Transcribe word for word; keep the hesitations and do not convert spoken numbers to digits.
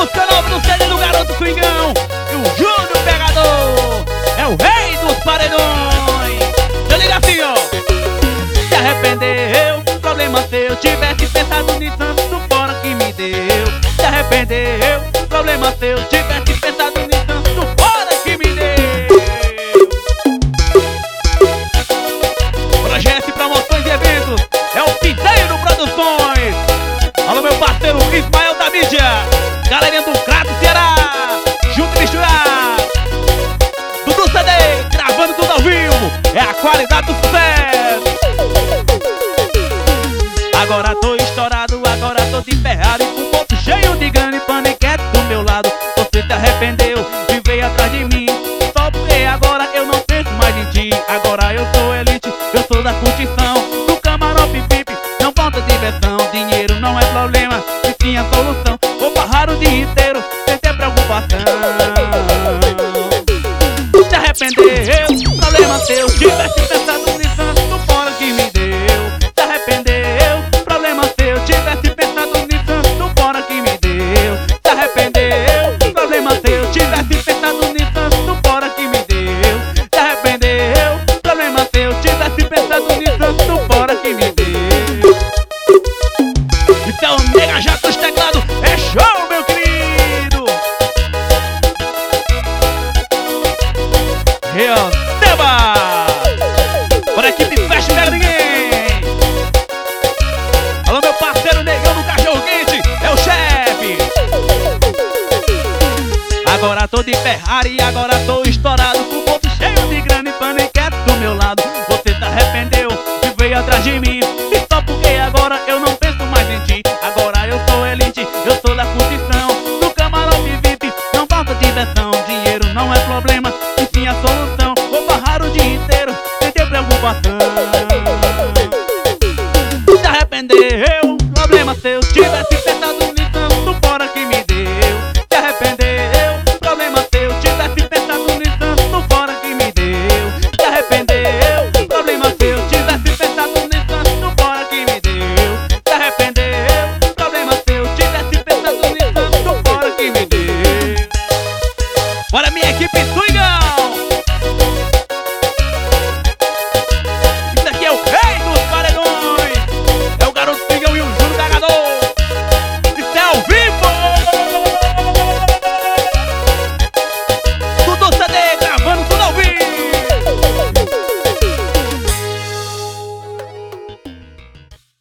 música nova do C D do Garoto Swingão e o Júnior Pegador. É o rei dos paredões. Eu ligo assim, ó. Se arrependeu, problema seu. Tivesse pensado nisso antes do fora que me deu. Se arrependeu, problema seu. Tivesse pensado nisso antes do fora que me deu. Projetos, promoções e eventos. É o Pinteiro Produções. Alô, meu parceiro Ismael da mídia. Galerinha do Crato, Ceará. Junto e misturado. Dudu C D, gravando tudo ao vivo. É a qualidade do sucesso. Agora tô estourado, agora tô de Ferrari, com um ponto cheio de grana e paniquete do meu lado. Você se arrependeu e veio atrás de mim, só porque agora eu não penso mais em ti. Agora eu sou elite, eu sou da curtição, do camarote V I P, não falta diversão. Dinheiro não é problema, se tinha solução. Vou barrar o dia inteiro, sem ter preocupação. Se arrependeu, problema seu. Tivesse pensado nisso antes do fora que me deu. Se arrependeu, problema seu. Tivesse pensado nisso antes do fora que me deu. Se arrependeu, problema seu. Tivesse pensado nisso antes do fora que me deu. Se arrependeu, problema seu. Tivesse pensado nisso antes do fora que me deu. Então, nega já dos teclados, é show, meu querido. Receba! Por equipe Fecha Mega Ninguém. Alô, meu parceiro Negão do Cachorro Quente, é o chefe. Agora tô de Ferrari, agora tô estourado, com bolso cheio de grana e paniquete do meu lado. Você se arrependeu e veio atrás de mim, e só porque agora eu não penso mais em ti. Agora eu sou elite, eu sou da curtição, do camarote V I P, não falta diversão. Dinheiro não é problema, e sim a solução. Vou barrar o dia inteiro, sem ter preocupação. Se arrependeu, problema seu. Tivesse pensado nisso antes do fora que me deu. Se arrependeu, problema seu. Tivesse pensado nisso antes do fora que me deu. Se arrependeu, problema seu. Tivesse pensado nisso antes do fora que me deu. Se arrependeu, problema seu. Tivesse pensado nisso antes do fora que me deu. Bora, minha